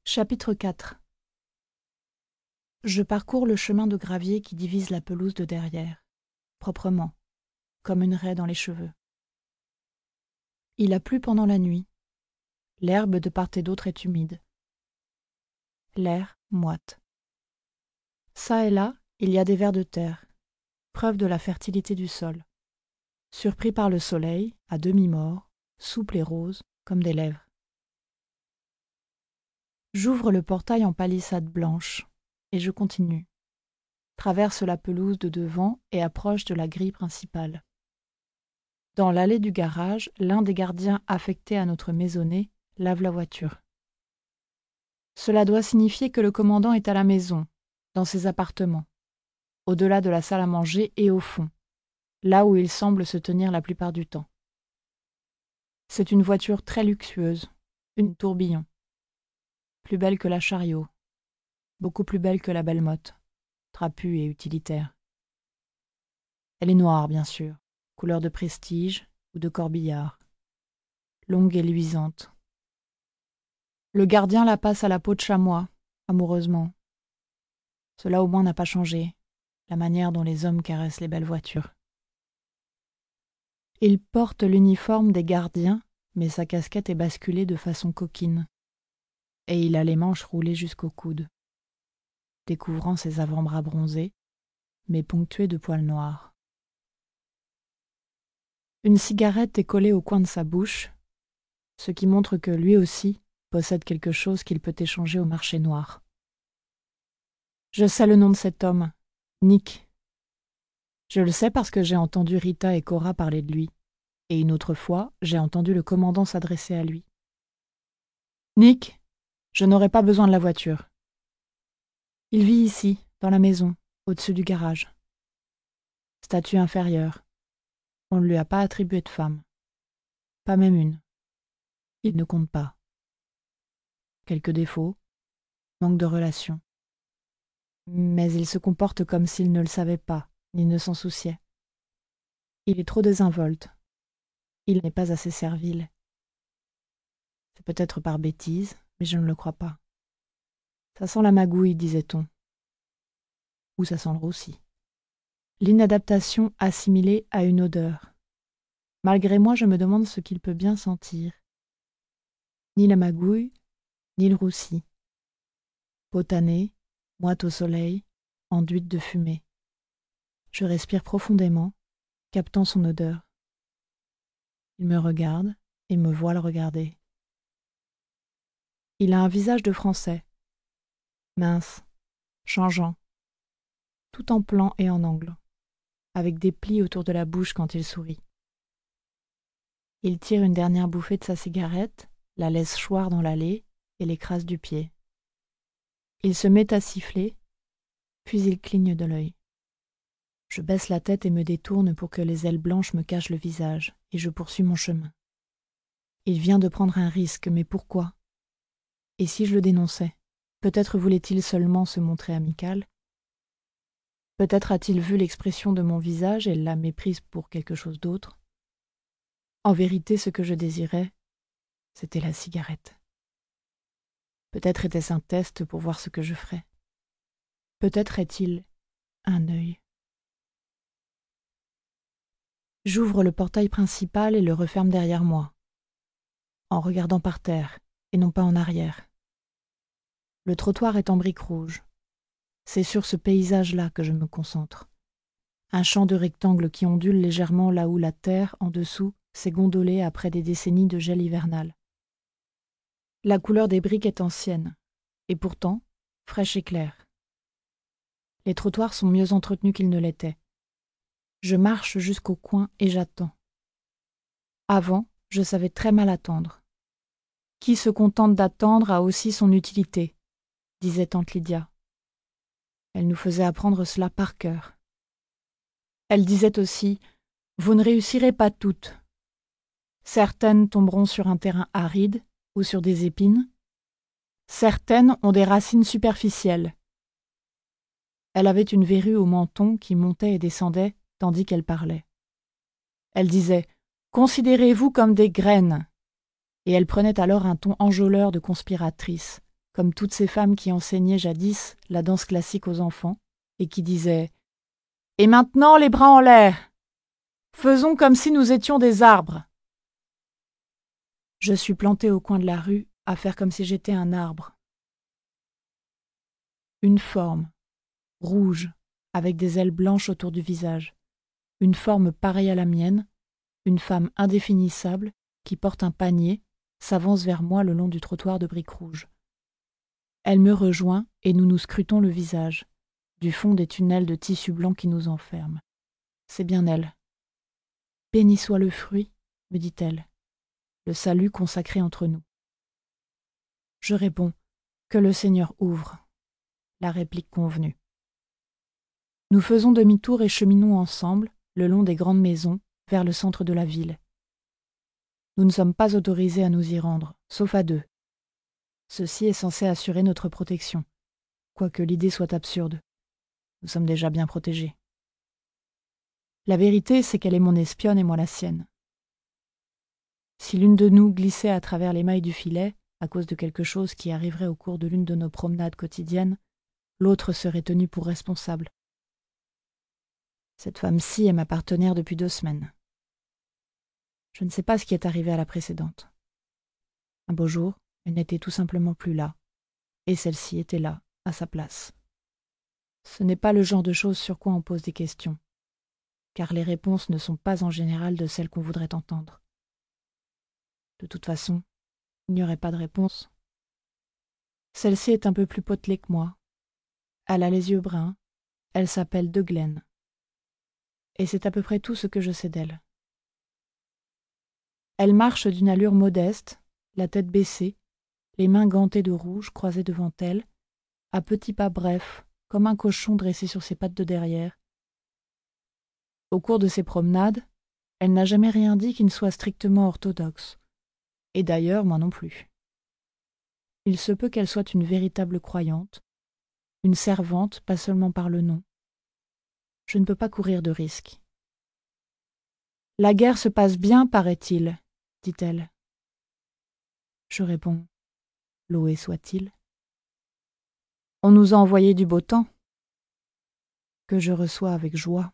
Chapitre 4. Je parcours le chemin de gravier qui divise la pelouse de derrière, proprement, comme une raie dans les cheveux. Il a plu pendant la nuit. L'herbe de part et d'autre est humide. L'air moite. Ça et là, il y a des vers de terre, preuve de la fertilité du sol. Surpris par le soleil, à demi-mort, souple et rose, comme des lèvres. J'ouvre le portail en palissade blanche, et je continue. Traverse la pelouse de devant et approche de la grille principale. Dans l'allée du garage, l'un des gardiens affectés à notre maisonnée lave la voiture. Cela doit signifier que le commandant est à la maison, dans ses appartements, au-delà de la salle à manger et au fond, là où il semble se tenir la plupart du temps. C'est une voiture très luxueuse, une tourbillon. Plus belle que la Chariot, beaucoup plus belle que la Belmotte, trapue et utilitaire. Elle est noire, bien sûr, couleur de prestige ou de corbillard, longue et luisante. Le gardien la passe à la peau de chamois, amoureusement. Cela au moins n'a pas changé, la manière dont les hommes caressent les belles voitures. Il porte l'uniforme des gardiens, mais sa casquette est basculée de façon coquine, et il a les manches roulées jusqu'au coude, découvrant ses avant-bras bronzés, mais ponctués de poils noirs. Une cigarette est collée au coin de sa bouche, ce qui montre que lui aussi possède quelque chose qu'il peut échanger au marché noir. Je sais le nom de cet homme, Nick. Je le sais parce que j'ai entendu Rita et Cora parler de lui, et une autre fois, j'ai entendu le commandant s'adresser à lui. « Nick, je n'aurai pas besoin de la voiture. Il vit ici, dans la maison, au-dessus du garage. Statut inférieur. On ne lui a pas attribué de femme. Pas même une. Il ne compte pas. Quelques défauts, manque de relations. Mais il se comporte comme s'il ne le savait pas, ni ne s'en souciait. Il est trop désinvolte. Il n'est pas assez servile. C'est peut-être par bêtise, mais je ne le crois pas. Ça sent la magouille, disait-on. Ou ça sent le roussi. L'inadaptation assimilée à une odeur. Malgré moi, je me demande ce qu'il peut bien sentir. Ni la magouille, ni le roussi. Peau tannée, moite au soleil, enduite de fumée. Je respire profondément, captant son odeur. Il me regarde et me voit le regarder. Il a un visage de Français, mince, changeant, tout en plan et en angle, avec des plis autour de la bouche quand il sourit. Il tire une dernière bouffée de sa cigarette, la laisse choir dans l'allée et l'écrase du pied. Il se met à siffler, puis il cligne de l'œil. Je baisse la tête et me détourne pour que les ailes blanches me cachent le visage, et je poursuis mon chemin. Il vient de prendre un risque, mais pourquoi? Et si je le dénonçais? Peut-être voulait-il seulement se montrer amical? Peut-être a-t-il vu l'expression de mon visage et l'a méprise pour quelque chose d'autre? En vérité, ce que je désirais, c'était la cigarette. Peut-être était-ce un test pour voir ce que je ferais. Peut-être est-il un œil. J'ouvre le portail principal et le referme derrière moi, en regardant par terre et non pas en arrière. Le trottoir est en briques rouges. C'est sur ce paysage-là que je me concentre. Un champ de rectangles qui ondule légèrement là où la terre, en dessous, s'est gondolée après des décennies de gel hivernal. La couleur des briques est ancienne, et pourtant fraîche et claire. Les trottoirs sont mieux entretenus qu'ils ne l'étaient. Je marche jusqu'au coin et j'attends. Avant, je savais très mal attendre. Qui se contente d'attendre a aussi son utilité, disait tante Lydia. Elle nous faisait apprendre cela par cœur. Elle disait aussi « Vous ne réussirez pas toutes. Certaines tomberont sur un terrain aride ou sur des épines. Certaines ont des racines superficielles. » Elle avait une verrue au menton qui montait et descendait tandis qu'elle parlait. Elle disait « Considérez-vous comme des graines » et elle prenait alors un ton enjôleur de conspiratrice, comme toutes ces femmes qui enseignaient jadis la danse classique aux enfants, et qui disaient « Et maintenant les bras en l'air! Faisons comme si nous étions des arbres !» Je suis plantée au coin de la rue à faire comme si j'étais un arbre. Une forme, rouge, avec des ailes blanches autour du visage. Une forme pareille à la mienne, une femme indéfinissable qui porte un panier, s'avance vers moi le long du trottoir de briques rouges. Elle me rejoint et nous nous scrutons le visage, du fond des tunnels de tissu blanc qui nous enferment. C'est bien elle. « Béni soit le fruit, me dit-elle, le salut consacré entre nous. » Je réponds « Que le Seigneur ouvre », la réplique convenue. Nous faisons demi-tour et cheminons ensemble, le long des grandes maisons, vers le centre de la ville. Nous ne sommes pas autorisés à nous y rendre, sauf à deux. Ceci est censé assurer notre protection, quoique l'idée soit absurde. Nous sommes déjà bien protégés. La vérité, c'est qu'elle est mon espionne et moi la sienne. Si l'une de nous glissait à travers les mailles du filet, à cause de quelque chose qui arriverait au cours de l'une de nos promenades quotidiennes, l'autre serait tenue pour responsable. Cette femme-ci est ma partenaire depuis 2 semaines. Je ne sais pas ce qui est arrivé à la précédente. Un beau jour, elle n'était tout simplement plus là, et celle-ci était là, à sa place. Ce n'est pas le genre de choses sur quoi on pose des questions, car les réponses ne sont pas en général de celles qu'on voudrait entendre. De toute façon, il n'y aurait pas de réponse. Celle-ci est un peu plus potelée que moi. Elle a les yeux bruns, elle s'appelle De Glen. Et c'est à peu près tout ce que je sais d'elle. Elle marche d'une allure modeste, la tête baissée, les mains gantées de rouge croisées devant elle, à petits pas brefs, comme un cochon dressé sur ses pattes de derrière. Au cours de ses promenades, elle n'a jamais rien dit qui ne soit strictement orthodoxe. Et d'ailleurs, moi non plus. Il se peut qu'elle soit une véritable croyante, une servante, pas seulement par le nom. Je ne peux pas courir de risques. « La guerre se passe bien, paraît-il, » dit-elle. Je réponds « Loué soit-il. » On nous a envoyé du beau temps, que je reçois avec joie.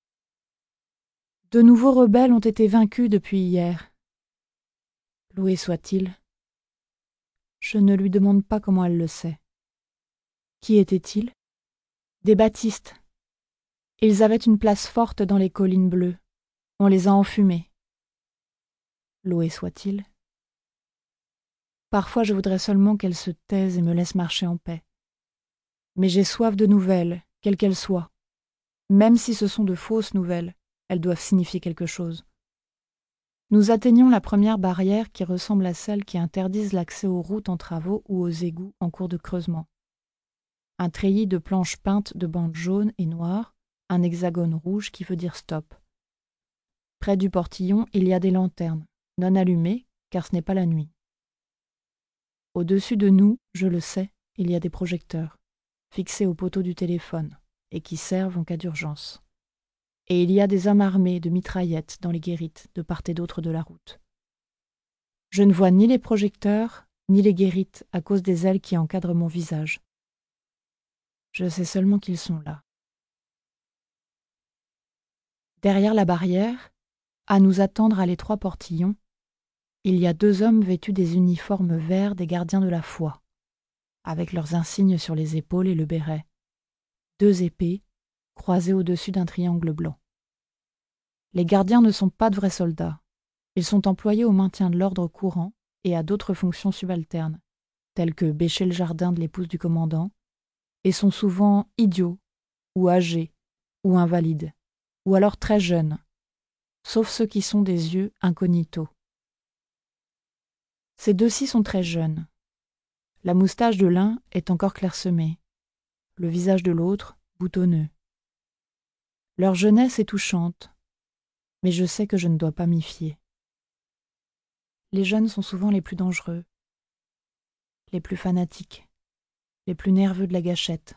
De nouveaux rebelles ont été vaincus depuis hier. Loué soit-il. Je ne lui demande pas comment elle le sait. Qui étaient-ils? Des baptistes. Ils avaient une place forte dans les collines bleues. On les a enfumés. Loué soit-il. Parfois je voudrais seulement qu'elle se taise et me laisse marcher en paix. Mais j'ai soif de nouvelles, quelles qu'elles soient. Même si ce sont de fausses nouvelles, elles doivent signifier quelque chose. Nous atteignons la première barrière qui ressemble à celles qui interdisent l'accès aux routes en travaux ou aux égouts en cours de creusement. Un treillis de planches peintes de bandes jaunes et noires, un hexagone rouge qui veut dire stop. Près du portillon, il y a des lanternes, non allumées, car ce n'est pas la nuit. Au-dessus de nous, je le sais, il y a des projecteurs, fixés au poteau du téléphone, et qui servent en cas d'urgence. Et il y a des hommes armés de mitraillettes dans les guérites de part et d'autre de la route. Je ne vois ni les projecteurs, ni les guérites à cause des ailes qui encadrent mon visage. Je sais seulement qu'ils sont là. Derrière la barrière, à nous attendre à l'étroit portillon, il y a 2 hommes vêtus des uniformes verts des gardiens de la foi, avec leurs insignes sur les épaules et le béret. 2 épées, croisées au-dessus d'un triangle blanc. Les gardiens ne sont pas de vrais soldats. Ils sont employés au maintien de l'ordre courant et à d'autres fonctions subalternes, telles que bêcher le jardin de l'épouse du commandant, et sont souvent idiots, ou âgés, ou invalides, ou alors très jeunes, sauf ceux qui sont des yeux incognito. Ces 2-ci sont très jeunes. La moustache de l'un est encore clairsemée, le visage de l'autre boutonneux. Leur jeunesse est touchante, mais je sais que je ne dois pas m'y fier. Les jeunes sont souvent les plus dangereux, les plus fanatiques, les plus nerveux de la gâchette.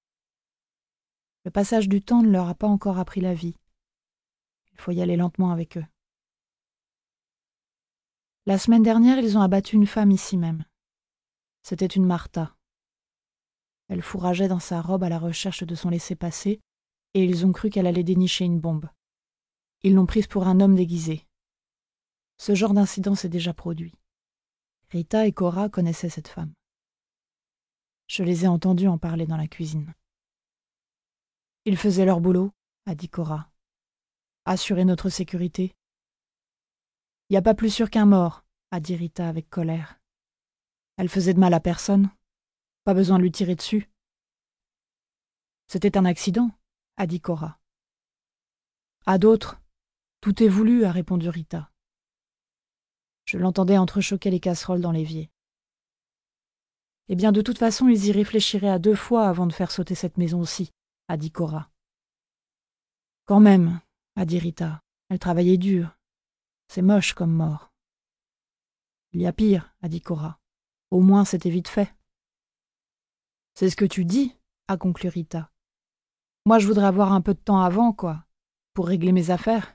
Le passage du temps ne leur a pas encore appris la vie. Il faut y aller lentement avec eux. La semaine dernière, ils ont abattu une femme ici même. C'était une Martha. Elle fourrageait dans sa robe à la recherche de son laissez-passer, et ils ont cru qu'elle allait dénicher une bombe. Ils l'ont prise pour un homme déguisé. Ce genre d'incident s'est déjà produit. Rita et Cora connaissaient cette femme. Je les ai entendus en parler dans la cuisine. Ils faisaient leur boulot, a dit Cora. Assurer notre sécurité. Y a pas plus sûr qu'un mort, a dit Rita avec colère. Elle faisait de mal à personne. Pas besoin de lui tirer dessus. C'était un accident, a dit Cora. À d'autres. Tout est voulu, a répondu Rita. Je l'entendais entrechoquer les casseroles dans l'évier. Eh bien, de toute façon, ils y réfléchiraient à 2 fois avant de faire sauter cette maison-ci, a dit Cora. Quand même, a dit Rita. Elle travaillait dur. C'est moche comme mort. Il y a pire, a dit Cora. Au moins, c'était vite fait. C'est ce que tu dis, a conclu Rita. Moi, je voudrais avoir un peu de temps avant, quoi, pour régler mes affaires.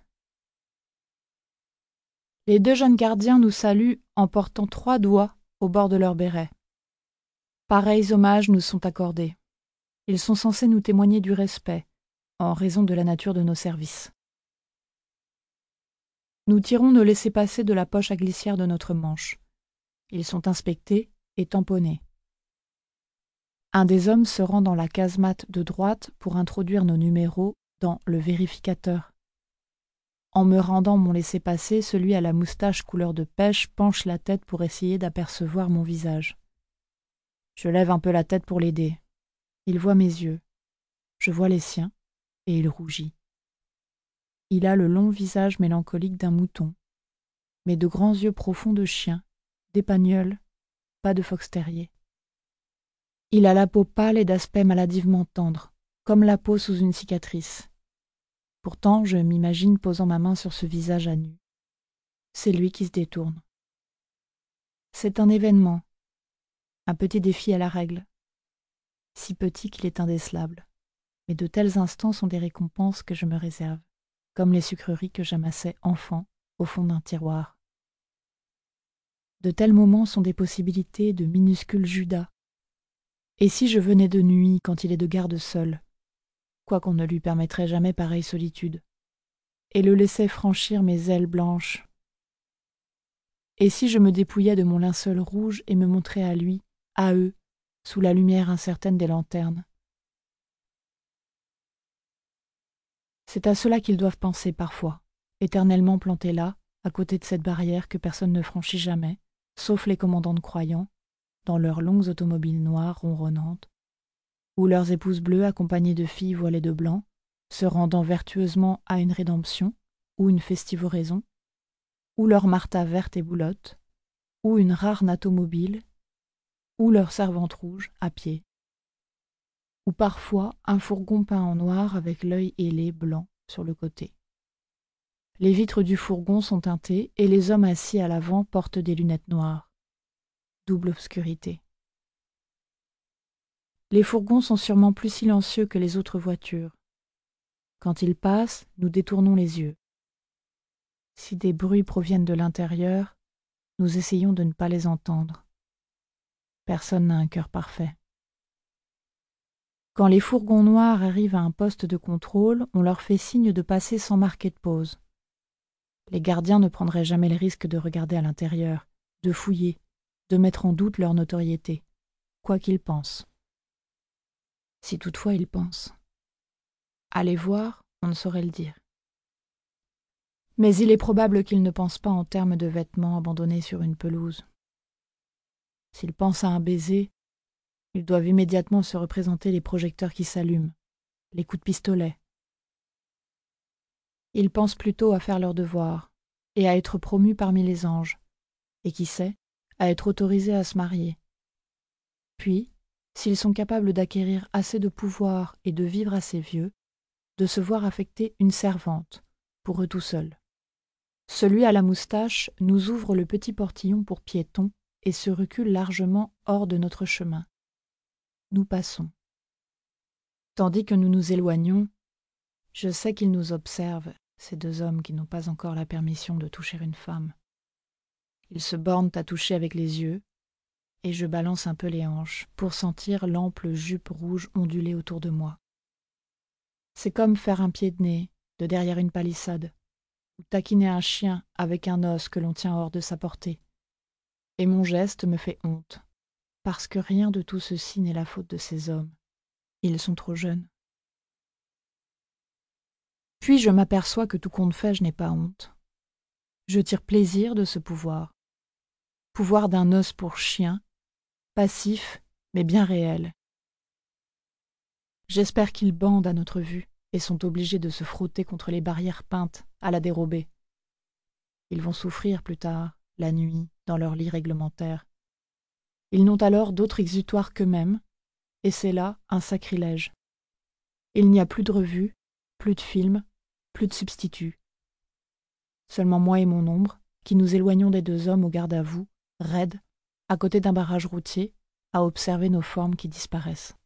Les 2 jeunes gardiens nous saluent en portant 3 doigts au bord de leur béret. Pareils hommages nous sont accordés. Ils sont censés nous témoigner du respect, en raison de la nature de nos services. Nous tirons nos laissez-passer de la poche à glissière de notre manche. Ils sont inspectés et tamponnés. Un des hommes se rend dans la casemate de droite pour introduire nos numéros dans le vérificateur. En me rendant mon laissez-passer, celui à la moustache couleur de pêche penche la tête pour essayer d'apercevoir mon visage. Je lève un peu la tête pour l'aider. Il voit mes yeux. Je vois les siens, et il rougit. Il a le long visage mélancolique d'un mouton, mais de grands yeux profonds de chien, d'épagneul, pas de fox terrier. Il a la peau pâle et d'aspect maladivement tendre, comme la peau sous une cicatrice. Pourtant, je m'imagine posant ma main sur ce visage à nu. C'est lui qui se détourne. C'est un événement, un petit défi à la règle, si petit qu'il est indécelable. Mais de tels instants sont des récompenses que je me réserve, comme les sucreries que j'amassais enfant au fond d'un tiroir. De tels moments sont des possibilités de minuscules Judas. Et si je venais de nuit quand il est de garde seul, quoiqu'on ne lui permettrait jamais pareille solitude, et le laissais franchir mes ailes blanches? Et si je me dépouillais de mon linceul rouge et me montrais à lui, à eux, sous la lumière incertaine des lanternes? C'est à cela qu'ils doivent penser parfois, éternellement plantés là, à côté de cette barrière que personne ne franchit jamais, sauf les commandants de croyants, dans leurs longues automobiles noires ronronnantes, ou leurs épouses bleues accompagnées de filles voilées de blanc, se rendant vertueusement à une rédemption, ou une festive oraison, ou leur Martha verte et boulotte, ou une rare automobile, ou leur servante rouge, à pied, ou parfois un fourgon peint en noir avec l'œil ailé blanc sur le côté. Les vitres du fourgon sont teintées et les hommes assis à l'avant portent des lunettes noires. Double obscurité. Les fourgons sont sûrement plus silencieux que les autres voitures. Quand ils passent, nous détournons les yeux. Si des bruits proviennent de l'intérieur, nous essayons de ne pas les entendre. Personne n'a un cœur parfait. Quand les fourgons noirs arrivent à un poste de contrôle, on leur fait signe de passer sans marquer de pause. Les gardiens ne prendraient jamais le risque de regarder à l'intérieur, de fouiller, de mettre en doute leur notoriété, quoi qu'ils pensent. Si toutefois ils pensent. À les voir, on ne saurait le dire. Mais il est probable qu'ils ne pensent pas en termes de vêtements abandonnés sur une pelouse. S'ils pensent à un baiser, ils doivent immédiatement se représenter les projecteurs qui s'allument, les coups de pistolet. Ils pensent plutôt à faire leur devoir et à être promus parmi les anges, et qui sait, à être autorisés à se marier. Puis, s'ils sont capables d'acquérir assez de pouvoir et de vivre assez vieux, de se voir affecter une servante, pour eux tout seuls. Celui à la moustache nous ouvre le petit portillon pour piétons et se recule largement hors de notre chemin. Nous passons. Tandis que nous nous éloignons, je sais qu'ils nous observent, ces 2 hommes qui n'ont pas encore la permission de toucher une femme. Ils se bornent à toucher avec les yeux, et je balance un peu les hanches pour sentir l'ample jupe rouge onduler autour de moi. C'est comme faire un pied de nez de derrière une palissade, ou taquiner un chien avec un os que l'on tient hors de sa portée. Et mon geste me fait honte, parce que rien de tout ceci n'est la faute de ces hommes. Ils sont trop jeunes. Puis je m'aperçois que tout compte fait, je n'ai pas honte. Je tire plaisir de ce pouvoir. Pouvoir d'un os pour chien, passif, mais bien réel. J'espère qu'ils bandent à notre vue et sont obligés de se frotter contre les barrières peintes à la dérobée. Ils vont souffrir plus tard, la nuit, dans leur lit réglementaire. Ils n'ont alors d'autre exutoire qu'eux-mêmes, et c'est là un sacrilège. Il n'y a plus de revues, plus de films, plus de substituts. Seulement moi et mon ombre, qui nous éloignons des deux hommes au garde-à-vous, raides, à côté d'un barrage routier, à observer nos formes qui disparaissent.